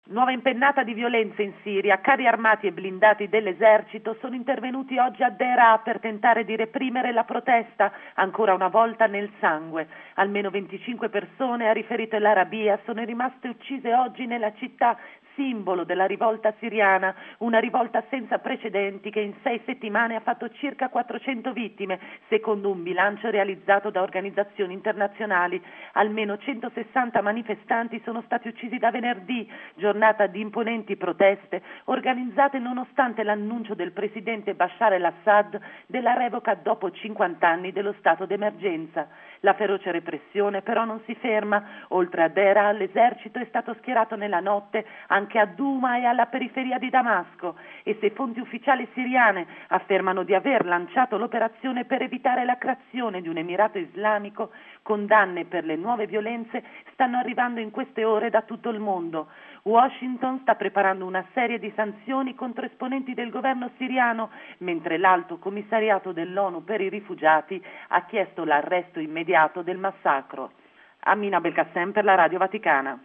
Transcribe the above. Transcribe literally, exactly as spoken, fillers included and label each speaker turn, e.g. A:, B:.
A: Nuova impennata di violenze in Siria. Carri armati e blindati dell'esercito sono intervenuti oggi a Deraa per tentare di reprimere la protesta, ancora una volta nel sangue. Almeno venticinque persone, ha riferito l'Arabia, sono rimaste uccise oggi nella città, simbolo della rivolta siriana, una rivolta senza precedenti che in sei settimane ha fatto circa quattrocento vittime, secondo un bilancio realizzato da organizzazioni internazionali. Almeno centosessanta manifestanti sono stati uccisi da venerdì, giornata di imponenti proteste organizzate nonostante l'annuncio del presidente Bashar al-Assad della revoca dopo cinquanta anni dello stato d'emergenza. La feroce repressione però non si ferma. Oltre a Deraa, l'esercito è stato schierato nella notte anche a Douma e alla periferia di Damasco, e se fonti ufficiali siriane affermano di aver lanciato l'operazione per evitare la creazione di un emirato islamico, condanne per le nuove violenze stanno arrivando in queste ore da tutto il mondo. Washington sta preparando una serie di sanzioni contro esponenti del governo siriano, mentre l'Alto Commissariato dell'ONU per i rifugiati ha chiesto l'arresto immediato del massacro. Amina Belkacem per la Radio Vaticana.